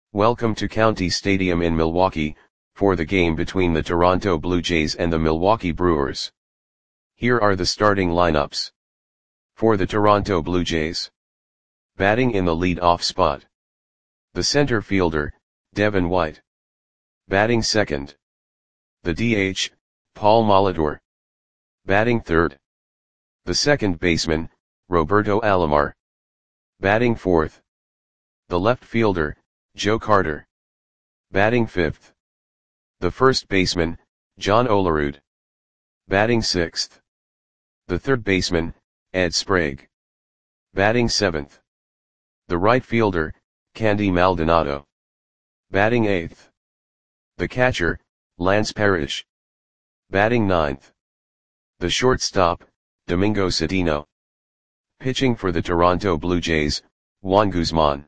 Welcome to County Stadium in Milwaukee, for the game between the Toronto Blue Jays and the Milwaukee Brewers. Here are the starting lineups. For the Toronto Blue Jays. Batting in the lead-off spot. The center fielder, Devin White. Batting second. The DH, Paul Molitor. Batting third. The second baseman, Roberto Alomar. Batting fourth. The left fielder, Joe Carter. Batting fifth. The first baseman, John Olerud. Batting sixth. The third baseman, Ed Sprague. Batting seventh. The right fielder, Candy Maldonado. Batting eighth. The catcher, Lance Parrish. Batting ninth. The shortstop, Domingo Cedeno. Pitching for the Toronto Blue Jays, Juan Guzman.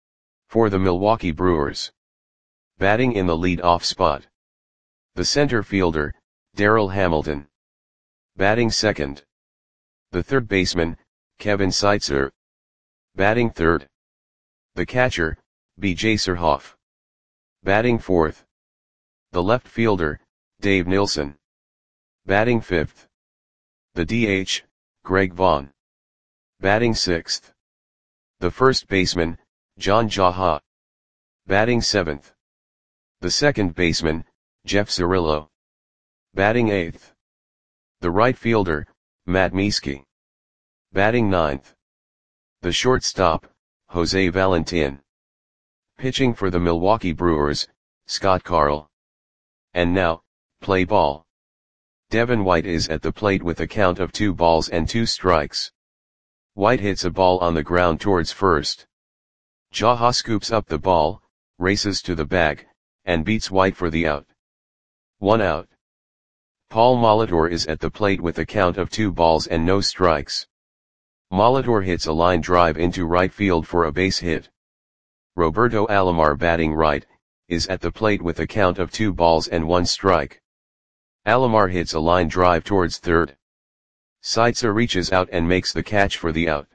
For the Milwaukee Brewers. Batting in the lead-off spot. The center fielder, Darryl Hamilton. Batting second. The third baseman, Kevin Seitzer. Batting third. The catcher, B.J. Surhoff. Batting fourth. The left fielder, Dave Nilsson. Batting fifth. The DH, Greg Vaughn. Batting sixth. The first baseman, John Jaha. Batting seventh. The second baseman, Jeff Cirillo. Batting eighth. The right fielder, Matt Mieske. Batting ninth. The shortstop, Jose Valentin. Pitching for the Milwaukee Brewers, Scott Carl. And now, play ball. Devin White is at the plate with a count of 2 balls and 2 strikes. White hits a ball on the ground towards first. Jaha scoops up the ball, races to the bag, and beats White for the out. 1 out. Paul Molitor is at the plate with a count of 2 balls and no strikes. Molitor hits a line drive into right field for a base hit. Roberto Alomar, batting right, is at the plate with a count of 2 balls and 1 strike. Alomar hits a line drive towards third. Seitzer reaches out and makes the catch for the out.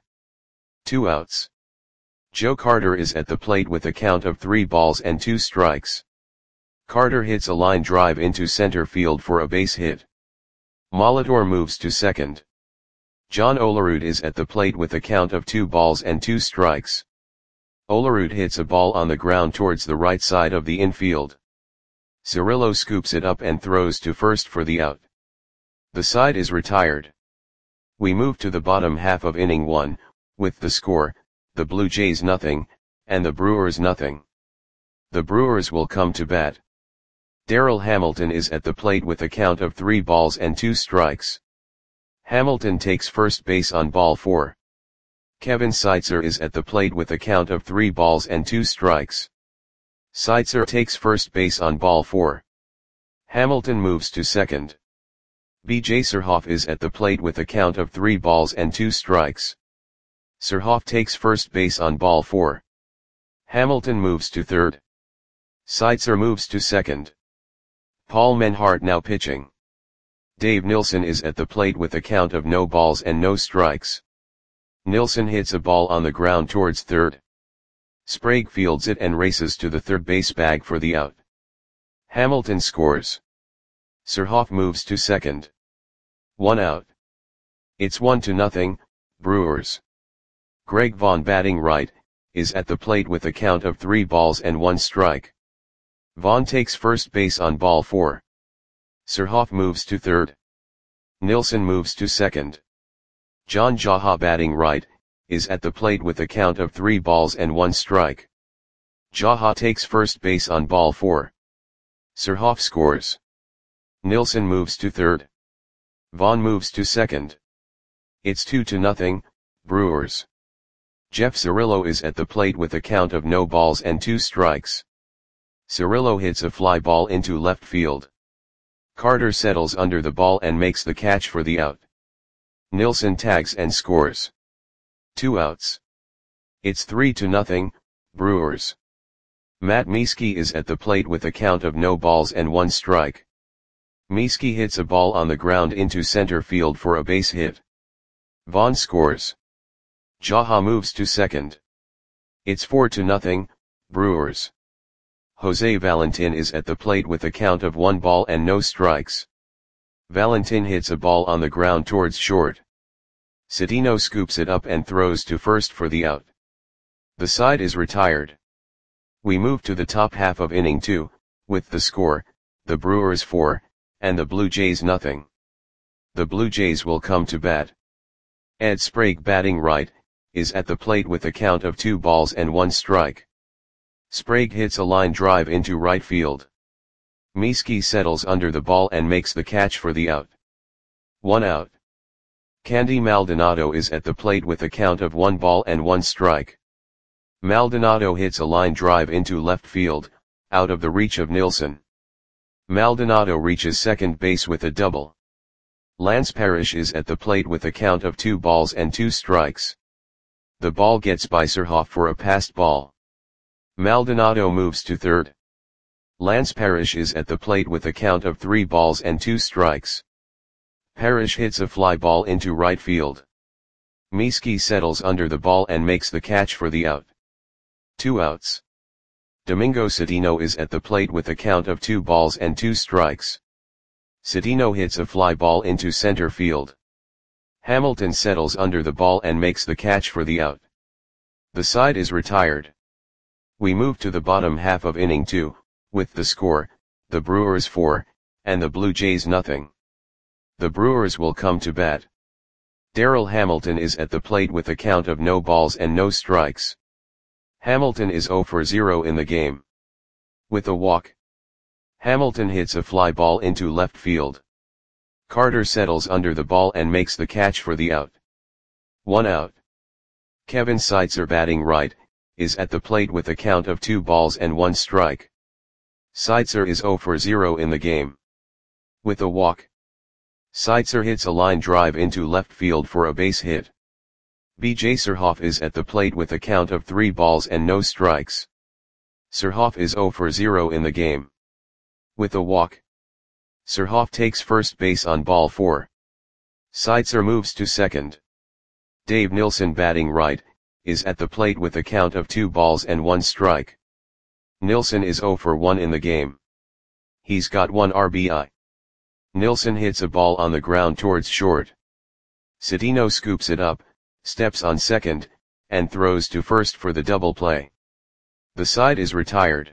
2 outs. Joe Carter is at the plate with a count of 3 balls and 2 strikes. Carter hits a line drive into center field for a base hit. Molitor moves to second. John Olerud is at the plate with a count of 2 balls and 2 strikes. Olerud hits a ball on the ground towards the right side of the infield. Cirillo scoops it up and throws to first for the out. The side is retired. We move to the bottom half of inning 1, with the score, the Blue Jays 0, and the Brewers 0. The Brewers will come to bat. Darryl Hamilton is at the plate with a count of 3 balls and 2 strikes. Hamilton takes first base on ball 4. Kevin Seitzer is at the plate with a count of 3 balls and 2 strikes. Seitzer takes first base on ball 4. Hamilton moves to second. B.J. Surhoff is at the plate with a count of 3 balls and 2 strikes. Surhoff takes first base on ball 4. Hamilton moves to third. Seitzer moves to second. Paul Menhart now pitching. Dave Nilsson is at the plate with a count of no balls and no strikes. Nilsson hits a ball on the ground towards third. Sprague fields it and races to the third base bag for the out. Hamilton scores. Surhoff moves to second. 1 out. It's 1-0, Brewers. Greg Vaughn, batting right, is at the plate with a count of 3 balls and 1 strike. Vaughn takes first base on ball 4. Surhoff moves to third. Nilsson moves to second. John Jaha, batting right, is at the plate with a count of 3 balls and 1 strike. Jaha takes first base on ball 4. Surhoff scores. Nilsson moves to third. Vaughn moves to second. It's 2-0, Brewers. Jeff Cirillo is at the plate with a count of no balls and 2 strikes. Cirillo hits a fly ball into left field. Carter settles under the ball and makes the catch for the out. Nilsson tags and scores. 2 outs. It's 3-0, Brewers. Matt Mieske is at the plate with a count of no balls and 1 strike. Mieske hits a ball on the ground into center field for a base hit. Vaughn scores. Jaha moves to second. It's 4-0, Brewers. Jose Valentin is at the plate with a count of 1 ball and no strikes. Valentin hits a ball on the ground towards short. Citino scoops it up and throws to first for the out. The side is retired. We move to the top half of inning 2, with the score, the Brewers 4, and the Blue Jays nothing. The Blue Jays will come to bat. Ed Sprague, batting right, is at the plate with a count of 2 balls and 1 strike. Sprague hits a line drive into right field. Mieske settles under the ball and makes the catch for the out. 1 out. Candy Maldonado is at the plate with a count of 1 ball and 1 strike. Maldonado hits a line drive into left field, out of the reach of Nilsson. Maldonado reaches second base with a double. Lance Parrish is at the plate with a count of 2 balls and 2 strikes. The ball gets by Surhoff for a passed ball. Maldonado moves to third. Lance Parrish is at the plate with a count of 3 balls and 2 strikes. Parrish hits a fly ball into right field. Mieske settles under the ball and makes the catch for the out. 2 outs. Domingo Citino is at the plate with a count of 2 balls and 2 strikes. Citino hits a fly ball into center field. Hamilton settles under the ball and makes the catch for the out. The side is retired. We move to the bottom half of inning 2, with the score, the Brewers 4, and the Blue Jays nothing. The Brewers will come to bat. Darrell Hamilton is at the plate with a count of no balls and no strikes. Hamilton is 0 for 0 in the game. With a walk, Hamilton hits a fly ball into left field. Carter settles under the ball and makes the catch for the out. 1 out. Kevin Seitzer, batting right, is at the plate with a count of 2 balls and 1 strike. Seitzer is 0 for 0 in the game. With a walk, Seitzer hits a line drive into left field for a base hit. B.J. Surhoff is at the plate with a count of 3 balls and no strikes. Surhoff is 0 for 0 in the game. With a walk, Surhoff takes first base on ball 4. Seitzer moves to second. Dave Nilsson, batting right, is at the plate with a count of 2 balls and 1 strike. Nilsson is 0 for 1 in the game. He's got 1 RBI. Nilsson hits a ball on the ground towards short. Citino scoops it up, steps on second, and throws to first for the double play. The side is retired.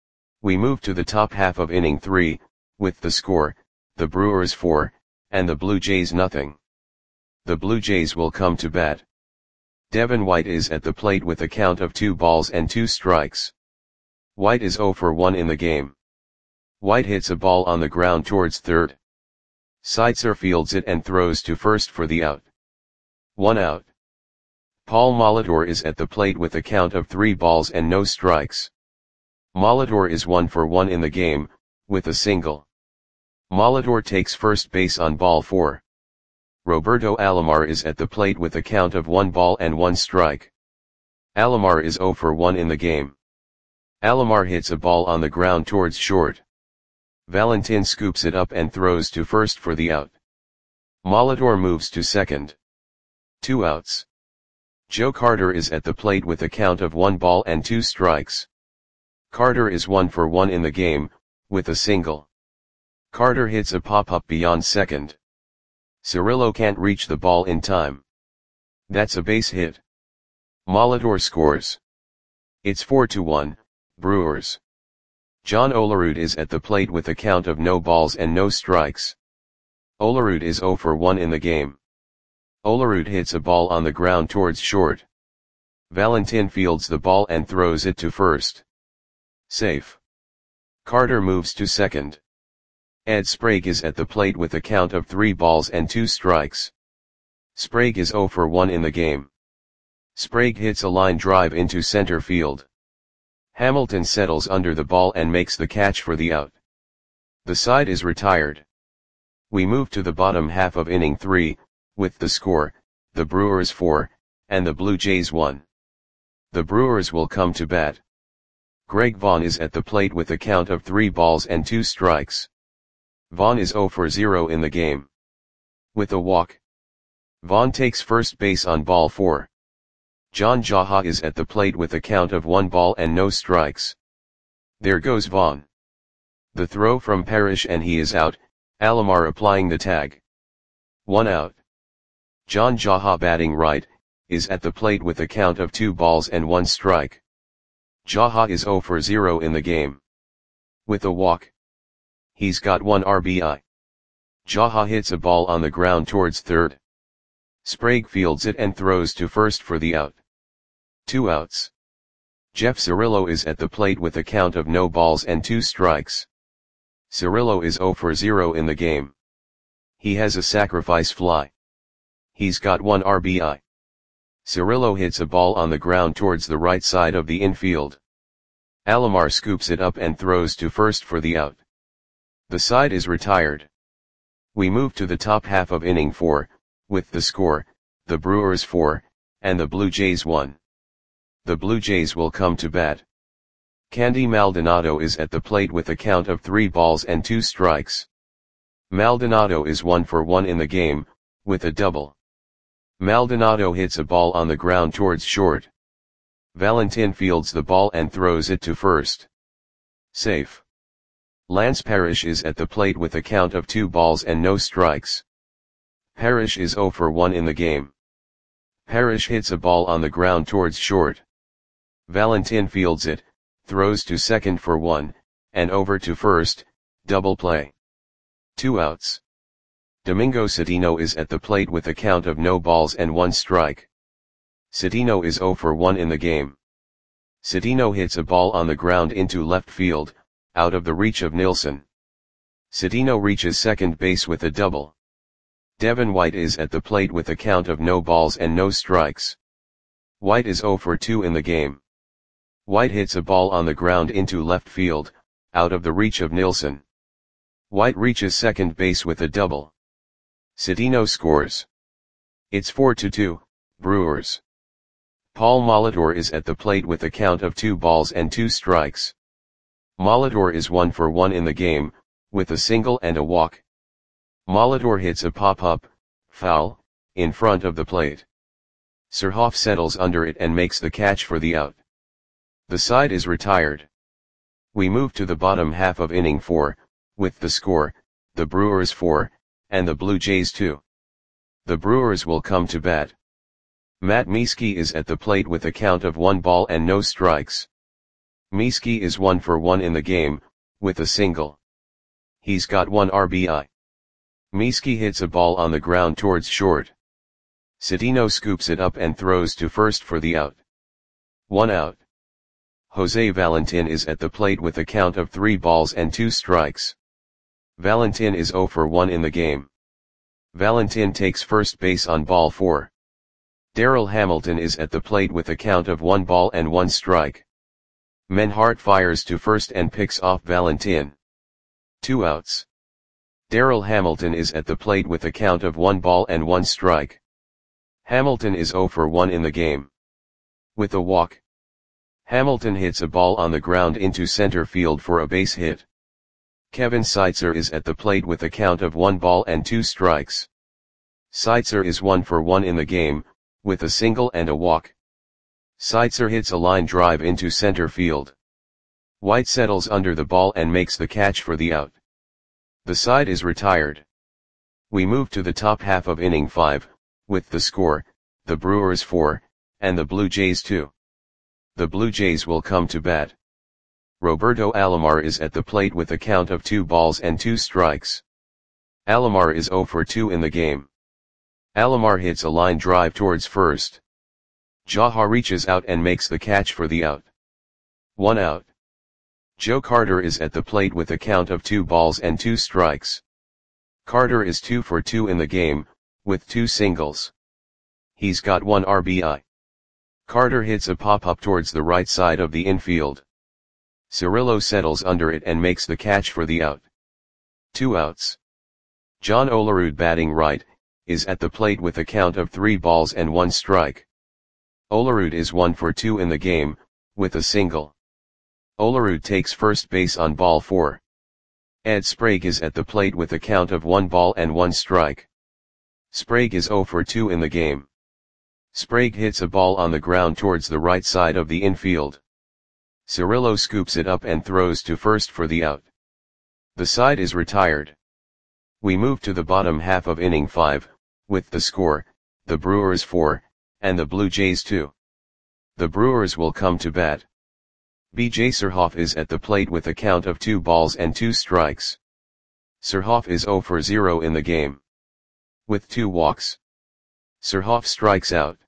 We move to the top half of inning 3, with the score, the Brewers 4, and the Blue Jays nothing. The Blue Jays will come to bat. Devin White is at the plate with a count of 2 balls and 2 strikes. White is 0 for 1 in the game. White hits a ball on the ground towards third. Seitzer fields it and throws to first for the out. 1 out. Paul Molitor is at the plate with a count of 3 balls and no strikes. Molitor is 1 for 1 in the game, with a single. Molitor takes first base on ball 4. Roberto Alomar is at the plate with a count of 1 ball and 1 strike. Alomar is 0 for 1 in the game. Alomar hits a ball on the ground towards short. Valentin scoops it up and throws to first for the out. Molitor moves to second. 2 outs. Joe Carter is at the plate with a count of 1 ball and 2 strikes. Carter is 1 for 1 in the game, with a single. Carter hits a pop-up beyond second. Cirillo can't reach the ball in time. That's a base hit. Molitor scores. It's 4-1, Brewers. John Olerud is at the plate with a count of no balls and no strikes. Olerud is 0 for 1 in the game. Olerud hits a ball on the ground towards short. Valentin fields the ball and throws it to first. Safe. Carter moves to second. Ed Sprague is at the plate with a count of 3 balls and 2 strikes. Sprague is 0 for 1 in the game. Sprague hits a line drive into center field. Hamilton settles under the ball and makes the catch for the out. The side is retired. We move to the bottom half of inning 3, with the score, the Brewers 4, and the Blue Jays 1. The Brewers will come to bat. Greg Vaughn is at the plate with a count of 3 balls and 2 strikes. Vaughn is 0 for 0 in the game. With a walk, Vaughn takes first base on ball 4. John Jaha is at the plate with a count of 1 ball and no strikes. There goes Vaughn. The throw from Parrish and he is out, Alomar applying the tag. 1 out. John Jaha batting right, is at the plate with a count of 2 balls and 1 strike. Jaha is 0 for 0 in the game. With a walk. He's got 1 RBI. Jaha hits a ball on the ground towards third. Sprague fields it and throws to first for the out. 2 outs. Jeff Cirillo is at the plate with a count of no balls and 2 strikes. Cirillo is 0 for 0 in the game. He has a sacrifice fly. He's got 1 RBI. Cirillo hits a ball on the ground towards the right side of the infield. Alomar scoops it up and throws to first for the out. The side is retired. We move to the top half of inning 4, with the score, the Brewers 4, and the Blue Jays 1. The Blue Jays will come to bat. Candy Maldonado is at the plate with a count of 3 balls and 2 strikes. Maldonado is 1 for 1 in the game, with a double. Maldonado hits a ball on the ground towards short. Valentin fields the ball and throws it to first. Safe. Lance Parrish is at the plate with a count of 2 balls and no strikes. Parrish is 0 for 1 in the game. Parrish hits a ball on the ground towards short. Valentin fields it, throws to second for 1, and over to first, double play. 2 outs. Domingo Citino is at the plate with a count of no balls and 1 strike. Citino is 0 for 1 in the game. Citino hits a ball on the ground into left field, out of the reach of Nilsson. Citino reaches second base with a double. Devin White is at the plate with a count of no balls and no strikes. White is 0 for 2 in the game. White hits a ball on the ground into left field, out of the reach of Nilsson. White reaches second base with a double. Citino scores. It's 4-2, Brewers. Paul Molitor is at the plate with a count of 2 balls and 2 strikes. Molitor is 1 for 1 in the game, with a single and a walk. Molitor hits a pop-up, foul, in front of the plate. Surhoff settles under it and makes the catch for the out. The side is retired. We move to the bottom half of inning 4, with the score, the Brewers 4, and the Blue Jays 2. The Brewers will come to bat. Matt Mieske is at the plate with a count of 1 ball and no strikes. Mieske is 1 for 1 in the game, with a single. He's got 1 RBI. Mieske hits a ball on the ground towards short. Citino scoops it up and throws to first for the out. 1 out. Jose Valentin is at the plate with a count of 3 balls and 2 strikes. Valentin is 0 for 1 in the game. Valentin takes first base on ball 4. Darryl Hamilton is at the plate with a count of 1 ball and 1 strike. Menhart fires to first and picks off Valentin. 2 outs. Darryl Hamilton is at the plate with a count of 1 ball and 1 strike. Hamilton is 0 for 1 in the game. With a walk. Hamilton hits a ball on the ground into center field for a base hit. Kevin Seitzer is at the plate with a count of 1 ball and 2 strikes. Seitzer is 1 for 1 in the game, with a single and a walk. Seitzer hits a line drive into center field. White settles under the ball and makes the catch for the out. The side is retired. We move to the top half of inning 5, with the score, the Brewers 4, and the Blue Jays 2. The Blue Jays will come to bat. Roberto Alomar is at the plate with a count of 2 balls and 2 strikes. Alomar is 0 for 2 in the game. Alomar hits a line drive towards first. Jaha reaches out and makes the catch for the out. 1 out. Joe Carter is at the plate with a count of 2 balls and 2 strikes. Carter is 2 for 2 in the game, with 2 singles. He's got 1 RBI. Carter hits a pop-up towards the right side of the infield. Cirillo settles under it and makes the catch for the out. 2 outs. John Olerud batting right, is at the plate with a count of 3 balls and 1 strike. Olerud is 1 for 2 in the game, with a single. Olerud takes first base on ball 4. Ed Sprague is at the plate with a count of 1 ball and 1 strike. Sprague is 0 for 2 in the game. Sprague hits a ball on the ground towards the right side of the infield. Cirillo scoops it up and throws to first for the out. The side is retired. We move to the bottom half of inning 5, with the score, the Brewers 4, and the Blue Jays 2. The Brewers will come to bat. B.J. Surhoff is at the plate with a count of 2 balls and 2 strikes. Surhoff is 0 for 0 in the game. With 2 walks. Surhoff strikes out.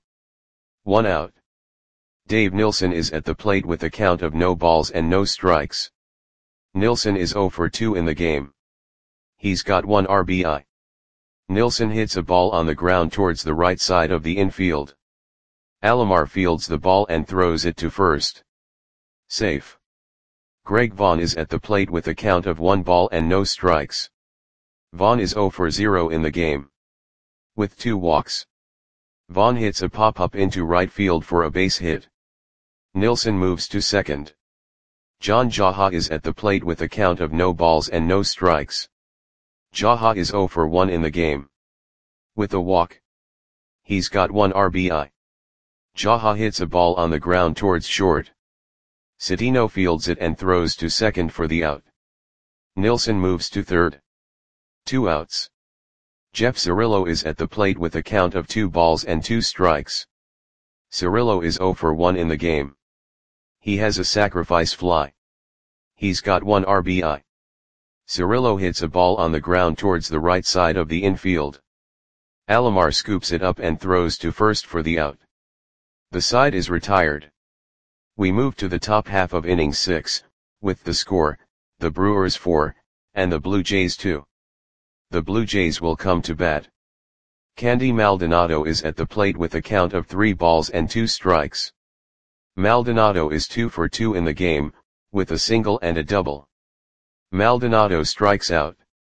1 out. Dave Nilsson is at the plate with a count of no balls and no strikes. Nilsson is 0 for 2 in the game. He's got 1 RBI. Nilsson hits a ball on the ground towards the right side of the infield. Alomar fields the ball and throws it to first. Safe. Greg Vaughn is at the plate with a count of 1 ball and no strikes. Vaughn is 0 for 0 in the game. With 2 walks. Vaughn hits a pop-up into right field for a base hit. Nilsson moves to second. John Jaha is at the plate with a count of no balls and no strikes. Jaha is 0 for 1 in the game. With a walk. He's got 1 RBI. Jaha hits a ball on the ground towards short. Cedeno fields it and throws to second for the out. Nilsson moves to third. 2 outs. Jeff Cirillo is at the plate with a count of 2 balls and 2 strikes. Cirillo is 0 for 1 in the game. He has a sacrifice fly. He's got 1 RBI. Cirillo hits a ball on the ground towards the right side of the infield. Alomar scoops it up and throws to first for the out. The side is retired. We move to the top half of inning 6, with the score, the Brewers 4, and the Blue Jays 2. The Blue Jays will come to bat. Candy Maldonado is at the plate with a count of 3 balls and 2 strikes. Maldonado is 2 for 2 in the game, with a single and a double. Maldonado strikes out.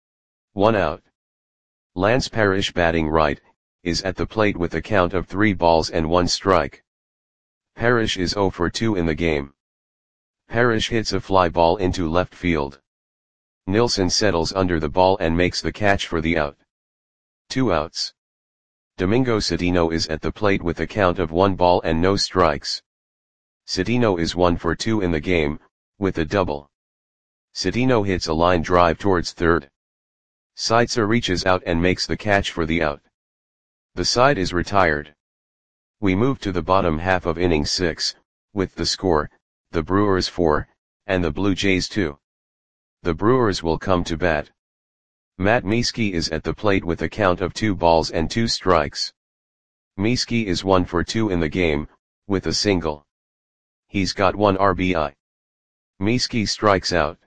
1 out. Lance Parrish, batting right, is at the plate with a count of 3 balls and 1 strike. Parrish is 0 for 2 in the game. Parrish hits a fly ball into left field. Nilsson settles under the ball and makes the catch for the out. 2 outs. Domingo Cedeno is at the plate with a count of 1 ball and no strikes. Cedeno is 1 for 2 in the game, with a double. Cedeno hits a line drive towards third. Seitzer reaches out and makes the catch for the out. The side is retired. We move to the bottom half of inning 6, with the score, the Brewers 4, and the Blue Jays 2. The Brewers will come to bat. Matt Mieske is at the plate with a count of 2 balls and 2 strikes. Mieske is 1 for 2 in the game, with a single. He's got 1 RBI. Mieske strikes out.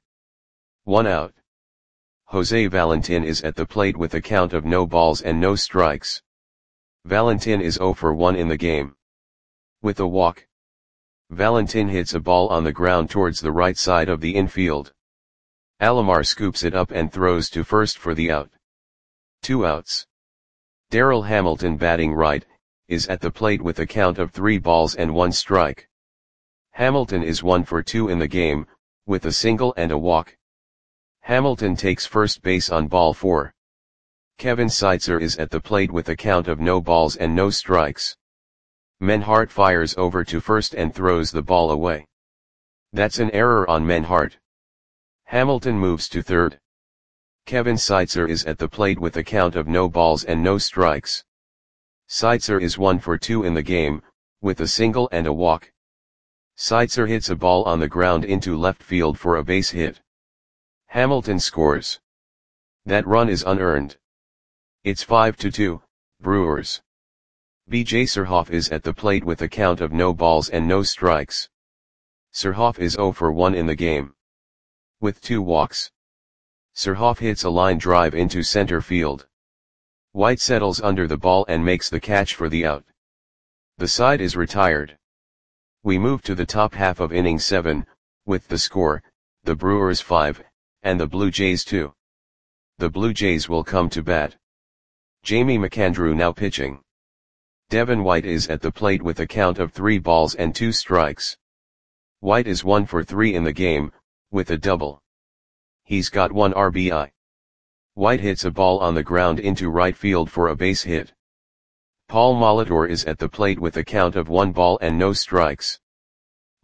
1 out. Jose Valentin is at the plate with a count of no balls and no strikes. Valentin is 0 for 1 in the game. With a walk. Valentin hits a ball on the ground towards the right side of the infield. Alomar scoops it up and throws to first for the out. 2 outs. Darryl Hamilton, batting right, is at the plate with a count of 3 balls and 1 strike. Hamilton is 1 for 2 in the game, with a single and a walk. Hamilton takes first base on ball 4. Kevin Seitzer is at the plate with a count of no balls and no strikes. Menhart fires over to first and throws the ball away. That's an error on Menhart. Hamilton moves to third. Kevin Seitzer is at the plate with a count of no balls and no strikes. Seitzer is 1 for 2 in the game, with a single and a walk. Seitzer hits a ball on the ground into left field for a base hit. Hamilton scores. That run is unearned. It's 5-2, Brewers. B.J. Surhoff is at the plate with a count of no balls and no strikes. Surhoff is 0 for 1 in the game. With 2 walks. Surhoff hits a line drive into center field. White settles under the ball and makes the catch for the out. The side is retired. We move to the top half of inning 7, with the score, the Brewers 5, and the Blue Jays 2. The Blue Jays will come to bat. Jamie McAndrew now pitching. Devin White is at the plate with a count of 3 balls and 2 strikes. White is 1 for 3 in the game, with a double. He's got 1 RBI. White hits a ball on the ground into right field for a base hit. Paul Molitor is at the plate with a count of 1 ball and no strikes.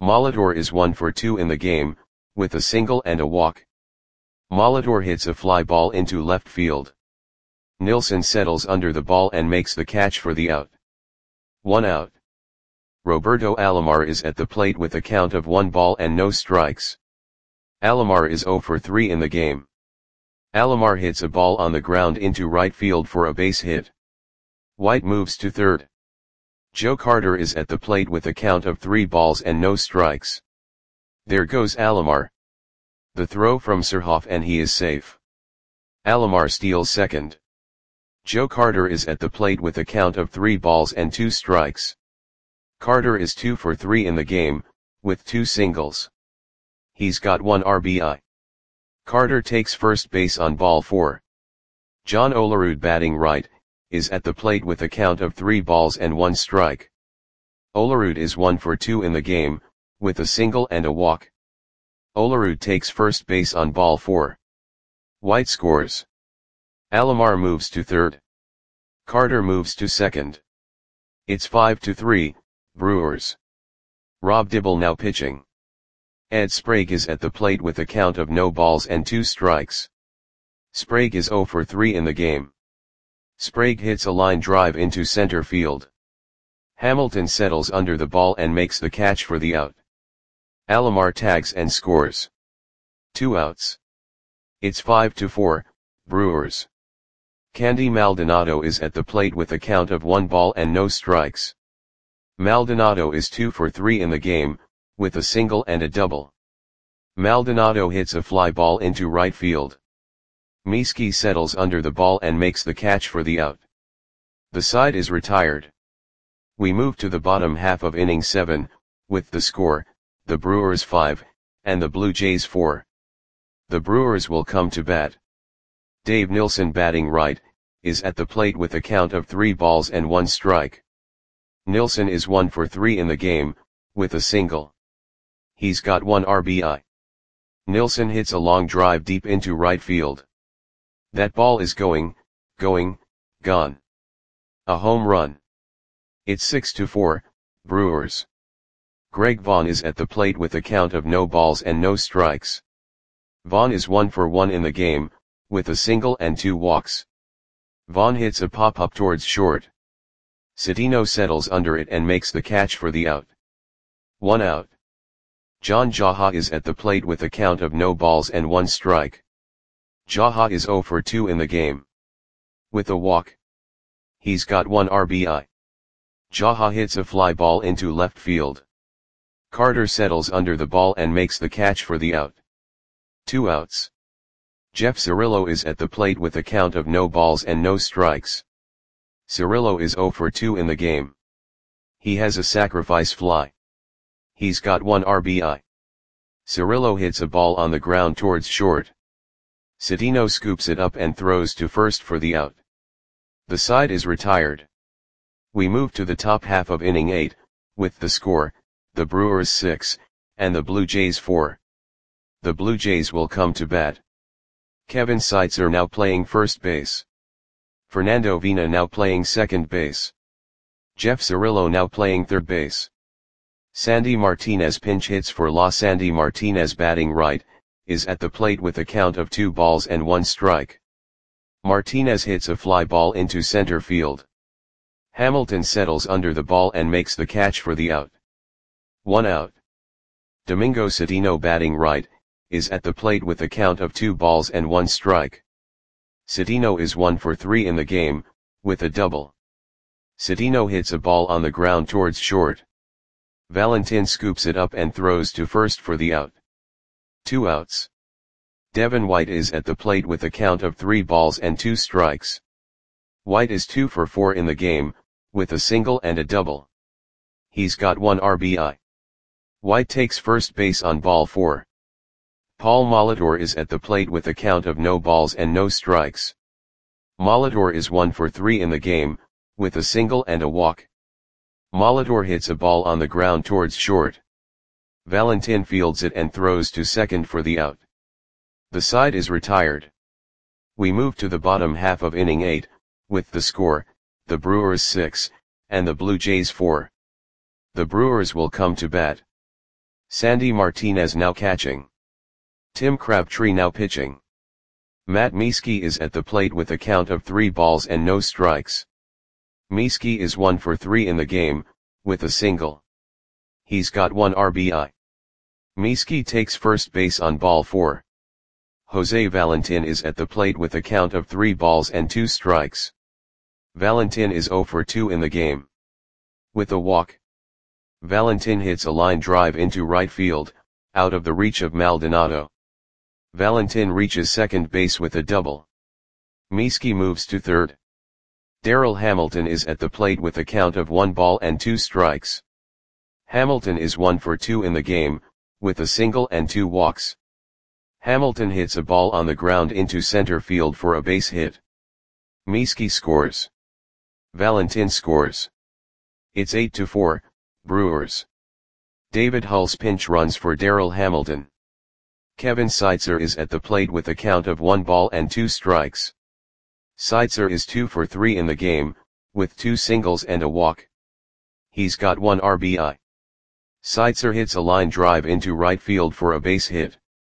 Molitor is 1 for 2 in the game, with a single and a walk. Molitor hits a fly ball into left field. Nilsson settles under the ball and makes the catch for the out. 1 out. Roberto Alomar is at the plate with a count of 1 ball and no strikes. Alomar is 0 for 3 in the game. Alomar hits a ball on the ground into right field for a base hit. White moves to third. Joe Carter is at the plate with a count of 3 balls and no strikes. There goes Alomar. The throw from Surhoff and he is safe. Alomar steals second. Joe Carter is at the plate with a count of 3 balls and 2 strikes. Carter is 2 for 3 in the game, with 2 singles. He's got 1 RBI. Carter takes first base on ball 4. John Olerud, batting right, is at the plate with a count of 3 balls and 1 strike. Olerud is 1 for 2 in the game, with a single and a walk. Olerud takes first base on ball 4. White scores. Alomar moves to third. Carter moves to second. It's 5-3, Brewers. Rob Dibble now pitching. Ed Sprague is at the plate with a count of no balls and 2 strikes. Sprague is 0 for 3 in the game. Sprague hits a line drive into center field. Hamilton settles under the ball and makes the catch for the out. Alomar tags and scores. 2 outs. It's 5-4, Brewers. Candy Maldonado is at the plate with a count of 1 ball and no strikes. Maldonado is 2 for 3 in the game, with a single and a double. Maldonado hits a fly ball into right field. Mieski settles under the ball and makes the catch for the out. The side is retired. We move to the bottom half of inning 7, with the score, the Brewers 5, and the Blue Jays 4. The Brewers will come to bat. Dave Nilsson, batting right, is at the plate with a count of 3 balls and 1 strike. Nilsson is 1 for 3 in the game, with a single. He's got 1 RBI. Nilsson hits a long drive deep into right field. That ball is going, gone. A home run. It's 6-4, Brewers. Greg Vaughn is at the plate with a count of no balls and no strikes. Vaughn is 1 for 1 in the game, with a single and 2 walks. Vaughn hits a pop-up towards short. Cedeno settles under it and makes the catch for the out. 1 out. John Jaha is at the plate with a count of no balls and 1 strike. Jaha is 0 for 2 in the game. With a walk. He's got 1 RBI. Jaha hits a fly ball into left field. Carter settles under the ball and makes the catch for the out. 2 outs. Jeff Cirillo is at the plate with a count of no balls and no strikes. Cirillo is 0 for 2 in the game. He has a sacrifice fly. He's got 1 RBI. Cirillo hits a ball on the ground towards short. Cedeno scoops it up and throws to first for the out. The side is retired. We move to the top half of inning 8, with the score, the Brewers 6, and the Blue Jays 4. The Blue Jays will come to bat. Kevin Seitzer now playing first base. Fernando Vina now playing second base. Jeff Cirillo now playing third base. Sandy Martinez pinch hits for Los. Sandy Martinez, batting right, is at the plate with a count of 2 balls and 1 strike. Martinez hits a fly ball into center field. Hamilton settles under the ball and makes the catch for the out. 1 out. Domingo Cedeno, batting right, is at the plate with a count of 2 balls and 1 strike. Cedeno is 1 for 3 in the game, with a double. Cedeno hits a ball on the ground towards short. Valentin scoops it up and throws to first for the out. 2 outs. Devin White is at the plate with a count of 3 balls and 2 strikes. White is 2 for 4 in the game, with a single and a double. He's got 1 RBI. White takes first base on ball 4. Paul Molitor is at the plate with a count of no balls and no strikes. Molitor is 1 for 3 in the game, with a single and a walk. Molitor hits a ball on the ground towards short. Valentin fields it and throws to second for the out. The side is retired. We move to the bottom half of inning 8, with the score, the Brewers 6, and the Blue Jays 4. The Brewers will come to bat. Sandy Martinez now catching. Tim Crabtree now pitching. Matt Mieske is at the plate with a count of 3 balls and no strikes. Mieske is 1 for 3 in the game, with a single. He's got 1 RBI. Mieske takes first base on ball 4. Jose Valentin is at the plate with a count of 3 balls and 2 strikes. Valentin is 0 for 2 in the game. With a walk. Valentin hits a line drive into right field, out of the reach of Maldonado. Valentin reaches second base with a double. Mieske moves to third. Darryl Hamilton is at the plate with a count of 1 ball and 2 strikes. Hamilton is 1 for 2 in the game, with a single and 2 walks. Hamilton hits a ball on the ground into center field for a base hit. Mieske scores. Valentin scores. It's 8-4, Brewers. David Hulse pinch runs for Darryl Hamilton. Kevin Seitzer is at the plate with a count of 1 ball and 2 strikes. Seitzer is 2 for 3 in the game, with 2 singles and a walk. He's got 1 RBI. Seitzer hits a line drive into right field for a base hit.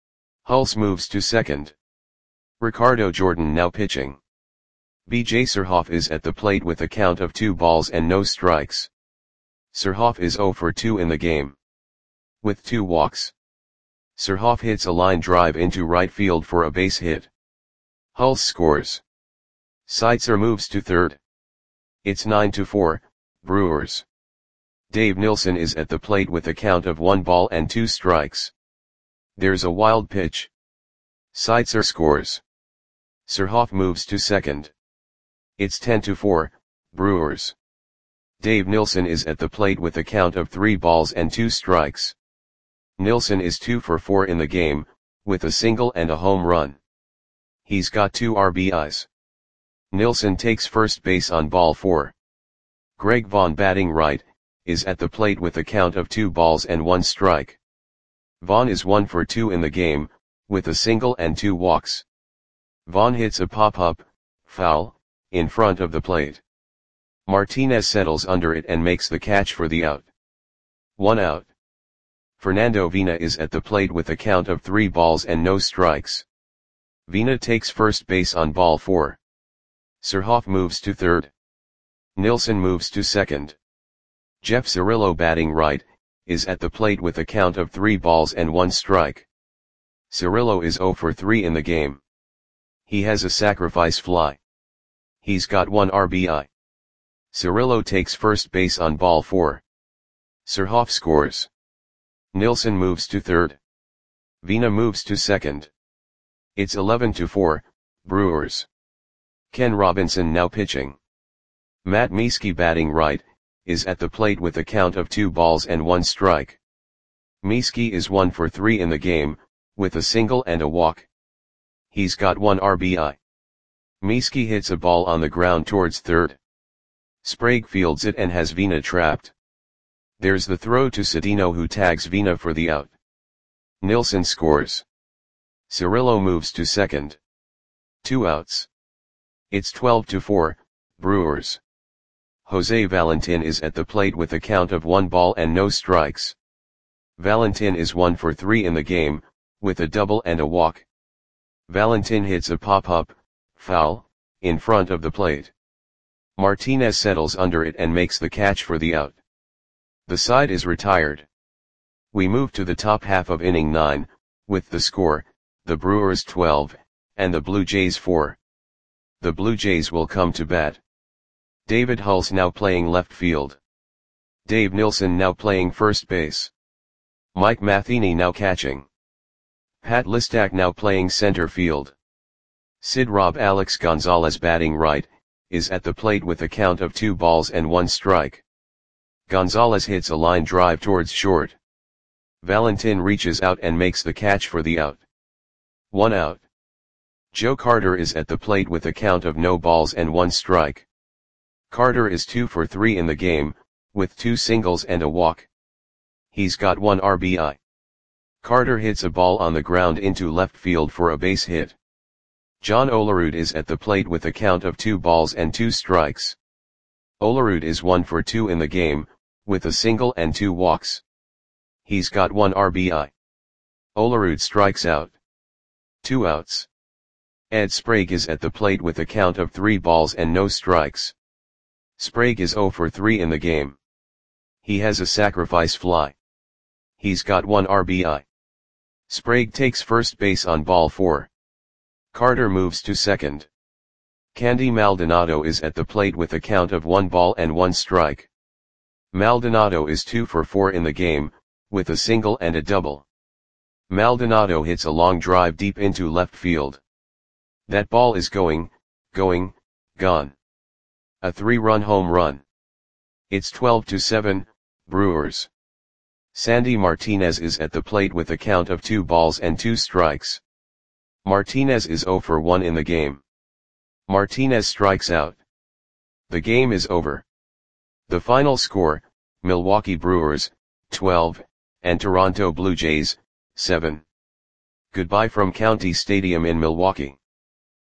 Hulse moves to second. Ricardo Jordan now pitching. B.J. Surhoff is at the plate with a count of 2 balls and no strikes. Surhoff is 0 for 2 in the game. With 2 walks. Surhoff hits a line drive into right field for a base hit. Hulse scores. Seitzer moves to third. It's 9-4, Brewers. Dave Nilsson is at the plate with a count of 1 ball and 2 strikes. There's a wild pitch. Seitzer scores. Surhoff moves to second. It's 10-4, Brewers. Dave Nilsson is at the plate with a count of 3 balls and 2 strikes. Nilsson is 2 for 4 in the game, with a single and a home run. He's got 2 RBIs. Nilsson takes first base on ball 4. Greg Vaughn batting right, is at the plate with a count of 2 balls and 1 strike. Vaughn is 1 for 2 in the game, with a single and 2 walks. Vaughn hits a pop-up, foul, in front of the plate. Martinez settles under it and makes the catch for the out. 1 out. Fernando Vina is at the plate with a count of 3 balls and no strikes. Vina takes first base on ball 4. Surhoff moves to third. Nilsson moves to second. Jeff Cirillo batting right, is at the plate with a count of 3 balls and 1 strike. Cirillo is 0 for 3 in the game. He has a sacrifice fly. He's got 1 RBI. Cirillo takes first base on ball 4. Surhoff scores. Nilsson moves to third. Vina moves to second. It's 11-4, Brewers. Ken Robinson now pitching. Matt Mieske batting right, is at the plate with a count of 2 balls and 1 strike. Mieske is 1 for 3 in the game, with a single and a walk. He's got 1 RBI. Mieske hits a ball on the ground towards third. Sprague fields it and has Vina trapped. There's the throw to Cedeno, who tags Vina for the out. Nilsson scores. Cirillo moves to second. 2 outs. It's 12-4, Brewers. Jose Valentin is at the plate with a count of 1 ball and no strikes. Valentin is 1 for 3 in the game, with a double and a walk. Valentin hits a pop-up, foul, in front of the plate. Martinez settles under it and makes the catch for the out. The side is retired. We move to the top half of inning 9, with the score, the Brewers 12, and the Blue Jays 4. The Blue Jays will come to bat. David Hulse now playing left field. Dave Nilsson now playing first base. Mike Matheny now catching. Pat Listak now playing center field. Sid Rob Alex Gonzalez batting right, is at the plate with a count of 2 balls and 1 strike. Gonzalez hits a line drive towards short. Valentin reaches out and makes the catch for the out. 1 out. Joe Carter is at the plate with a count of no balls and 1 strike. Carter is 2 for 3 in the game, with 2 singles and a walk. He's got 1 RBI. Carter hits a ball on the ground into left field for a base hit. John Olerud is at the plate with a count of 2 balls and 2 strikes. Olerud is 1 for 2 in the game, with a single and 2 walks. He's got 1 RBI. Olerud strikes out. 2 outs. Ed Sprague is at the plate with a count of 3 balls and no strikes. Sprague is 0 for 3 in the game. He has a sacrifice fly. He's got 1 RBI. Sprague takes first base on ball 4. Carter moves to second. Candy Maldonado is at the plate with a count of 1 ball and 1 strike. Maldonado is 2 for 4 in the game, with a single and a double. Maldonado hits a long drive deep into left field. That ball is gone. A 3-run home run. It's 12-7, Brewers. Sandy Martinez is at the plate with a count of 2 balls and 2 strikes. Martinez is 0 for 1 in the game. Martinez strikes out. The game is over. The final score, Milwaukee Brewers, 12, and Toronto Blue Jays, 7. Goodbye from County Stadium in Milwaukee.